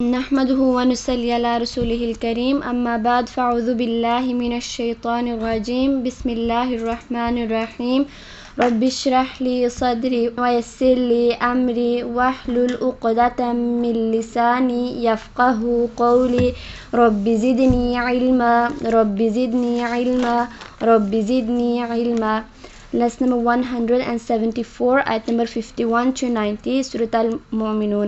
نحمده ونصلي على رسوله الكريم أما بعد فأعوذ بالله من الشيطان الرجيم بسم الله الرحمن الرحيم رب اشرح لي صدري ويسر لي أمري واحلل عقدة من لساني يفقه قولي رب زدني علما رب زدني علما رب زدني علما. Lesson number 174, ayat number 51 to 90, Surah Al-Mu'minun.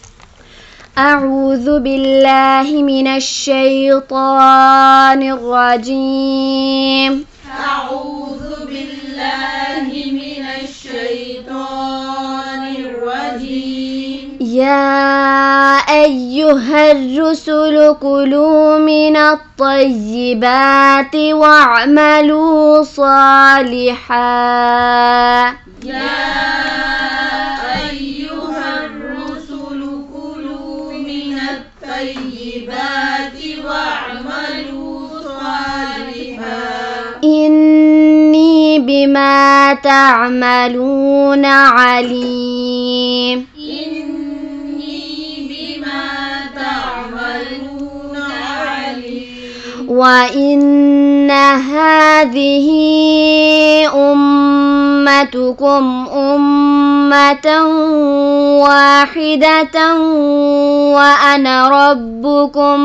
أعوذ بالله من الشيطان الرجيم. أعوذ بالله من الشيطان الرجيم. يا أيها الرسل كلوا من الطيبات واعملوا صالحا. يا أيها الرسل كلوا من الطيبات واعملوا صالحا إني بما تعملون عليم. وإن هذه أمتكم أمة واحدة وأنا ربكم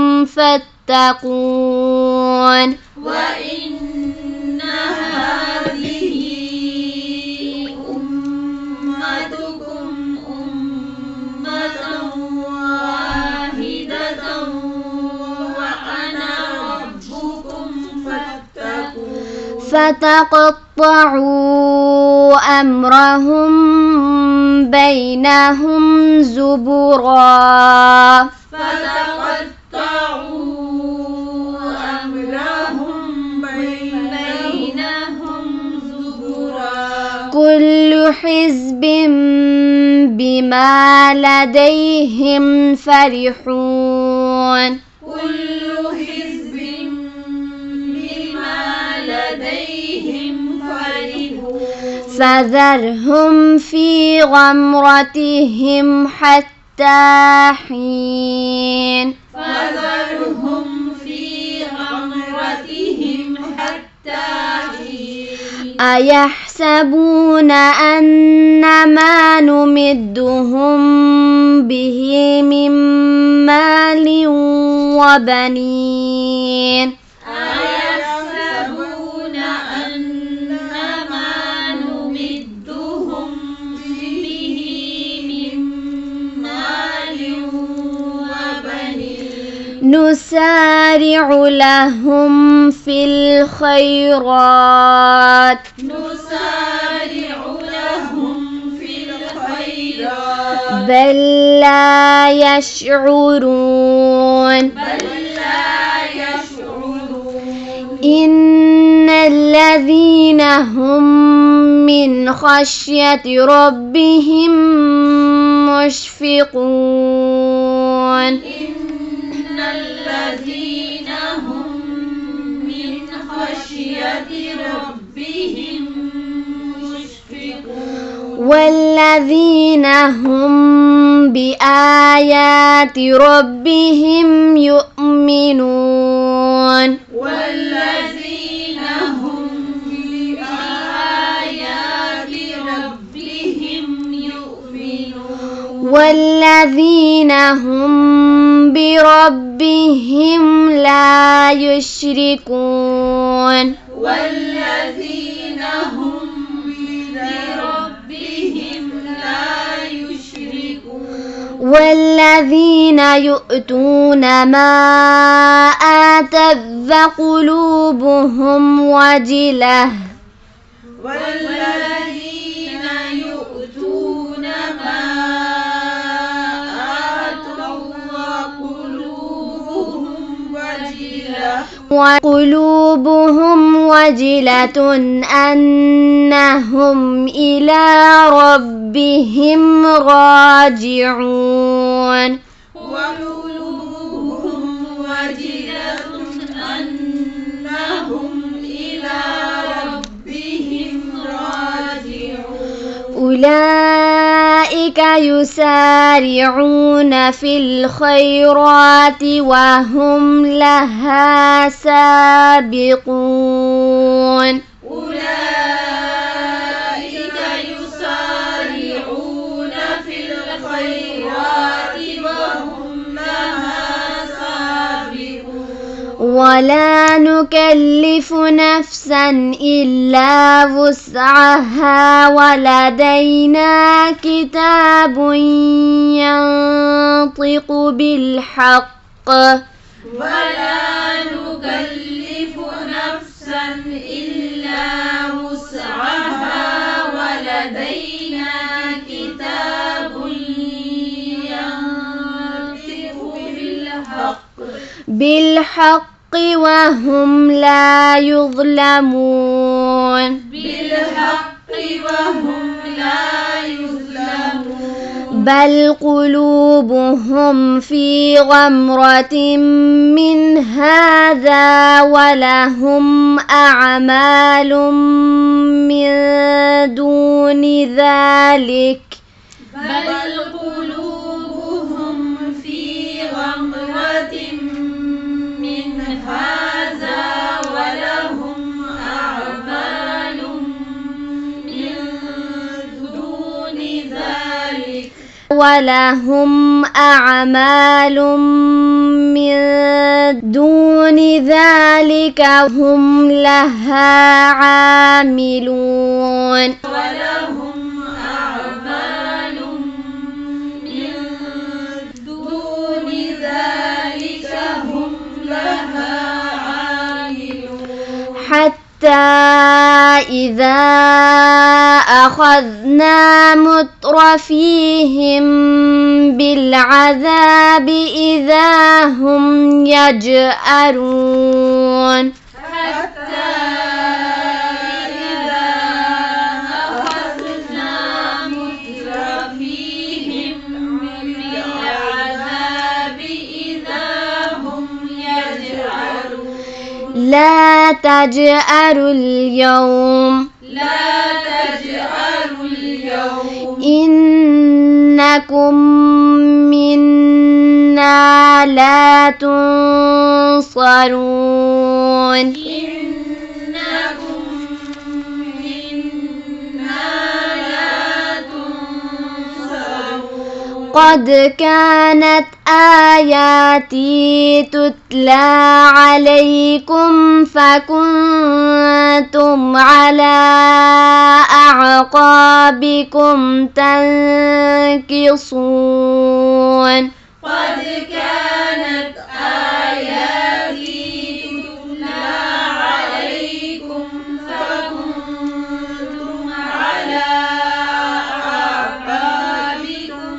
فاتقون. وإن هذه أمتكم أمة واحدة وأنا ربكم فاتقون. فتقطعوا أمرهم بينهم زبرا. كل حزب بما لديهم فرحون. كل حزب بما لديهم فرحون. فذرهم في غمرتهم حتى حين. فذرهم في غمرتهم حتى حين. أيحسبون أن ما نمدهم به من مال وبنين. أيحسبون أن ما نمدهم به من مال وبنين. نسارع لهم في الخيرات. نسارع لهم في الخيرات. بل لا يشعرون. بل لا يشعرون. إن الذين هم من خشية ربهم مشفقون. إن الذين هم من خشية ربهم مشفقون. والذين هم بآيات ربهم يؤمنون. والذين هم بآيات ربهم يؤمنون. والذين هم بربهم لا يشركون. والذين هم بربهم لا يشركون. والذين يؤتون ما آتت وقلوبهم وجلة. والذين يؤتون ما آتوا وقلوبهم وجلة أنهم إلى ربهم راجعون. وقلوبهم وجلة أنهم إلى ربهم راجعون. أولئك أولئك يسارعون في الخيرات وهم لها سابقون أولئك يسارعون في الخيرات وهم لها سابقون ولا نكلف نفسا إلا وسعها ولدينا كتاب ينطق بالحق ولا نكلف نفسا إلا وسعها ولدينا كتاب ينطق بالحق وهم لا يظلمون بالحق وهم لا يظلمون بل قلوبهم في غمرة من هذا ولهم أعمال من دون ذلك بل قلوبهم في غمرة من هذا ولهم أعمال من دون ذلك ولهم أعمال من دون ذلك هم لها عاملون ولهم أعمال من دون ذلك هم لها عاملون حتى إذا أخذنا مترفيهم بالعذاب إذا هم يجأرون حتى إذا أخذنا مترفيهم بالعذاب إذا هم يجأرون لا تجأروا اليوم إنكم منا لا تنصرون إنكم منا لا تنصرون قد كانت آياتي تتلى عليكم فكنتم على أعقابكم تنكصون قد كانت آياتي تتلى عليكم فكنتم على أعقابكم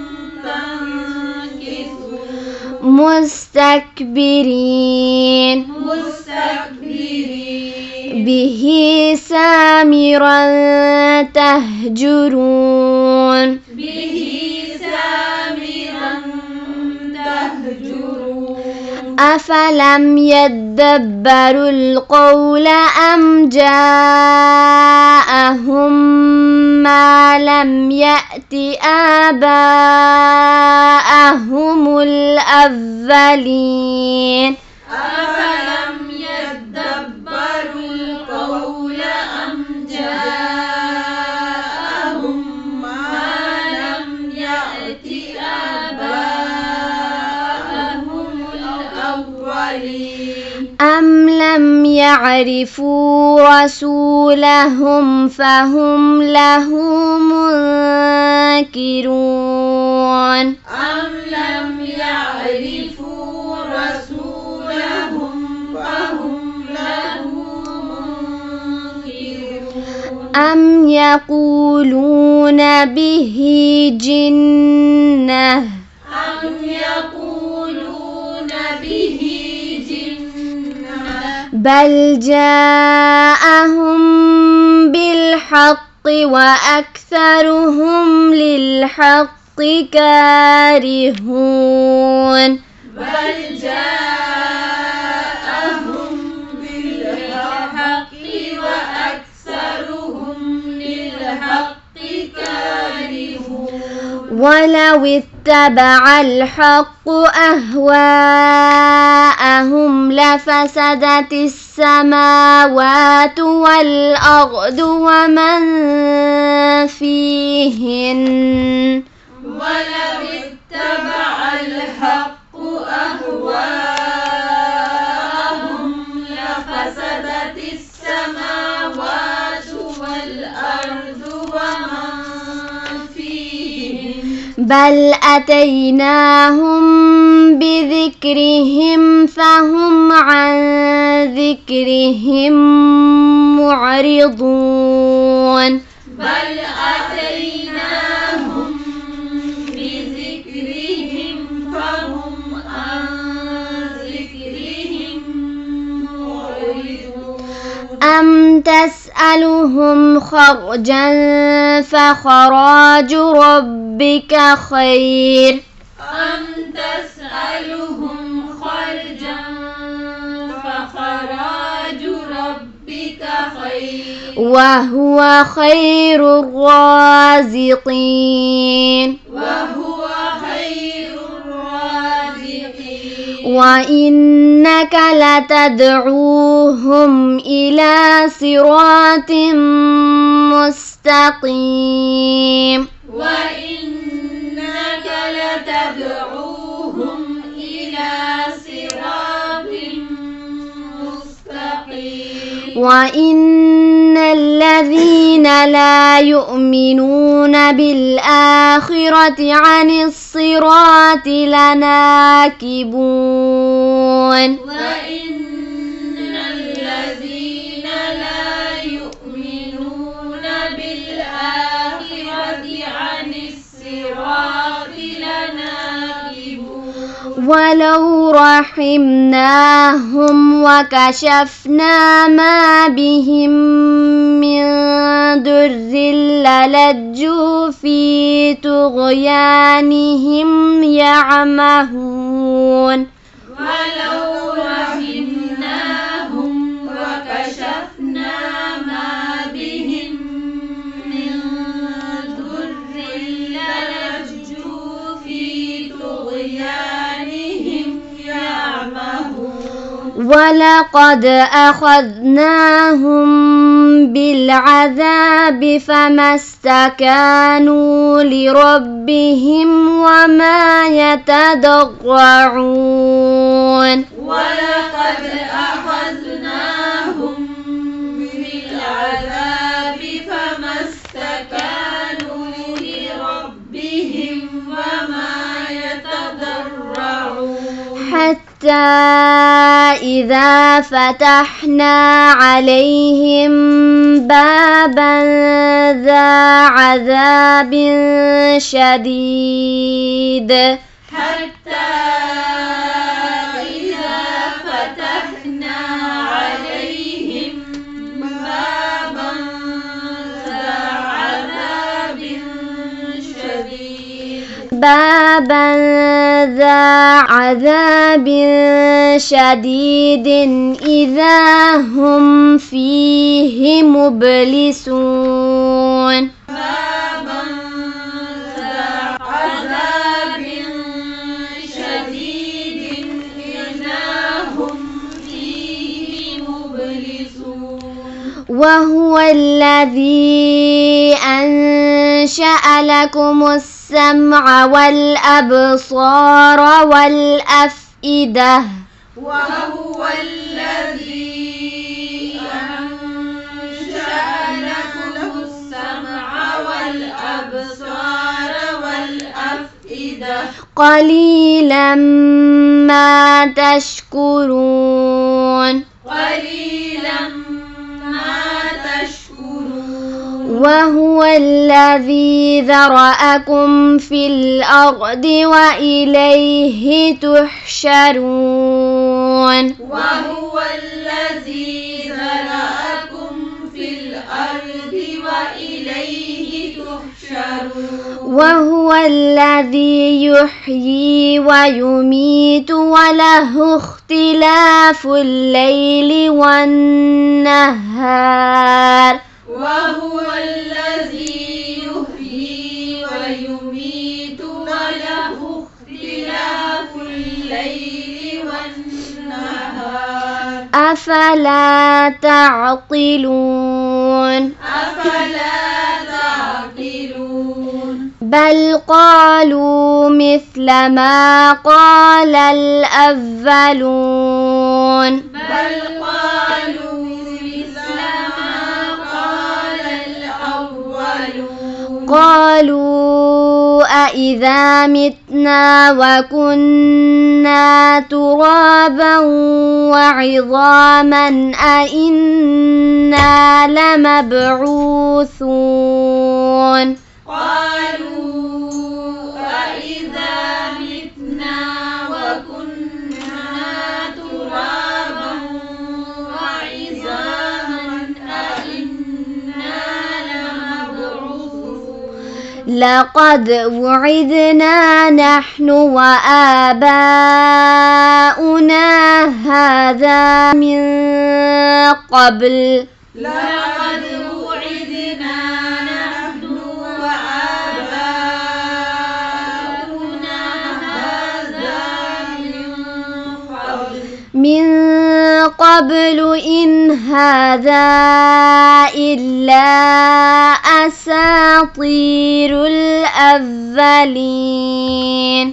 تنكصون مستكبرين به سامرا تهجرون أفلم يدبروا القول أم جاءهم ما لم يأت آباءهم الأولين أفلم يدبروا القول أم جاءهم ما لم يأت آباءهم الأولين أم لم يعرفوا رسولهم فهم له منكرون أم لم يعرفوا رسولهم فهم له منكرون أم يقولون به جنة أم يقولون به جنة بل جاءهم بالحق وأكثرهم للحق كارهون بل جاءهم بالحق وأكثرهم للحق كارهون ولو اتبع الحق أهواءهم لفسدت السماوات والأرض ومن فيهن ولو اتبع الحق أهواءهم لفسدت السماوات والأرض ومن فيهن بل أتيناهم بذكرهم فهم عن ذكرهم معرضون بل أتيناهم بذكرهم فهم عن ذكرهم معرضون أم تسألهم خرجا فخراج ربك خير أم تسألهم خرجا فخراج ربك خير وهو خير الرازقين وهو خير الرازقين وإنك لتدعوهم إلى صراط مستقيم وإنك لتدعوهم إلى صراط مستقيم وإن الذين لا يؤمنون بالآخرة عن الصراط لناكبون وإن الذين لا يؤمنون بالآخرة عن الصراط لناكبون ولو رحمناهم وكشفنا ما بهم من ضر للجوا في طغيانهم يعمهون ولو رحمناهم وكشفنا ما بهم من ضر للجوا في طغيانهم يعمهون ولقد أخذناهم بالعذاب فما استكانوا لربهم وما يتضرعون ولقد أخذناهم بالعذاب فما استكانوا لربهم وما يتضرعون حتى إذا فتحنا عليهم بابا ذا عذاب شديد حتى إذا فتحنا عليهم بابا ذا عذاب شديد إذا هم فيه مبلسون بابا ذا عذاب شديد إذا هم فيه مبلسون وهو الذي أنشأ لكم السمع والأبصار والأفئدة وهو الذي أنشأ لكم السمع والأبصار والأفئدة قليلا ما تشكرون قليلا ما تشكرون وهو الذي ذرأكم في الأرض وإليه تحشرون وهو الذي ذرأكم في الأرض وإليه تحشرون وهو الذي يحيي ويميت وله اختلاف الليل والنهار وهو الذي يحيي ويميت أفلا تعقلون بل قالوا مثل ما قال الأولون قالوا أإذا متنا وكنا ترابا وعظاما أإنا لمبعوثون لقد وعدنا نحن وآباؤنا هذا من قبل إن هذا إلا أساطير الأولين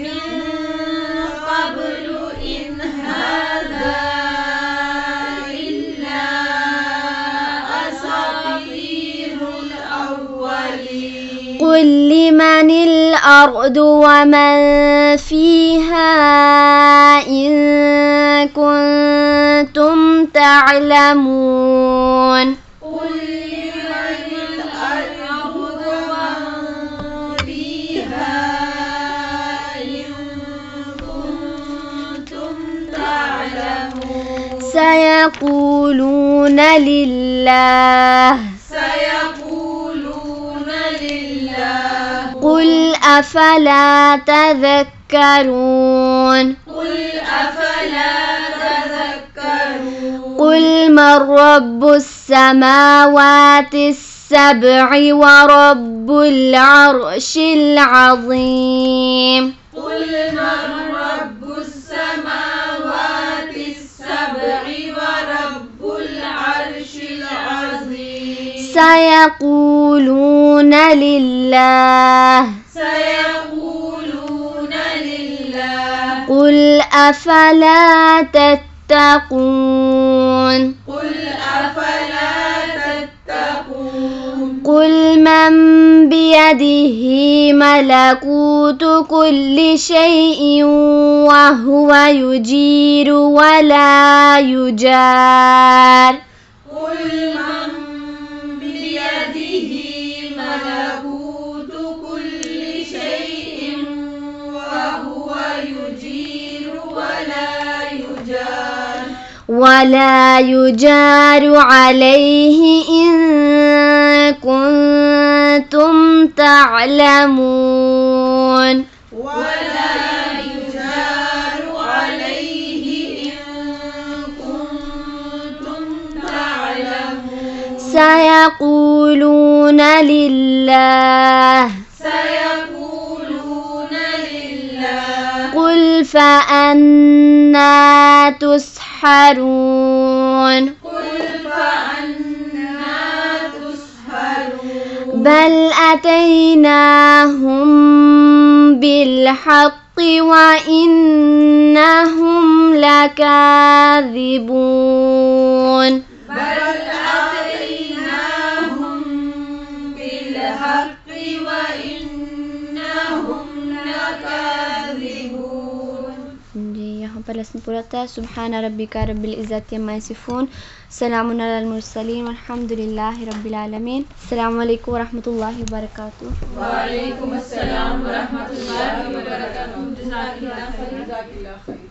قل لمن الأرض ومن فيها إن كنتم تعلمون سيقولون لله قل أفلا تذكرون قل من رب السماوات السبع ورب العرش العظيم سيقولون لله قل أفلا تتقون قل من بيده ملكوت كل شيء وهو يجير ولا يجار ولا يجار عليه إن كنتم تعلمون سيقولون لله قل فأنا تسحرون بل أتيناهم بالحق وإنهم لكاذبون यहाँ पर लेसन पूरा था। सुब्हान रब्बिका रब्बिल इज़्ज़ति अम्मा यसिफून, सलामुन अलल मुरसलीन वल्हम्दुलिल्लाहि रब्बिल आलमीन। अस्सलामु अलैकुम व रहमतुल्लाहि व बरकातुहू। व अलैकुम अस्सलाम व रहमतुल्लाहि व बरकातुहू। जज़ाकिल्लाह खैर।